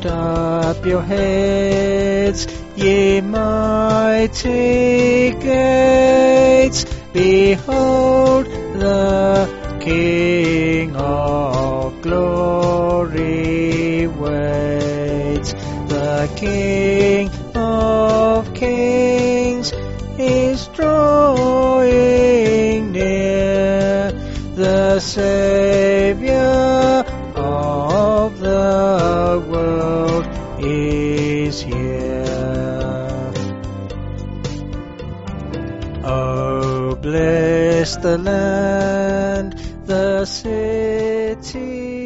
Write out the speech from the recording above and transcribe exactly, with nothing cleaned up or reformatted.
Lift up your heads, ye mighty gates. Behold, the King of glory waits. The King of kings is drawing near. The Saviour of the world is here. Oh, bless the land, the city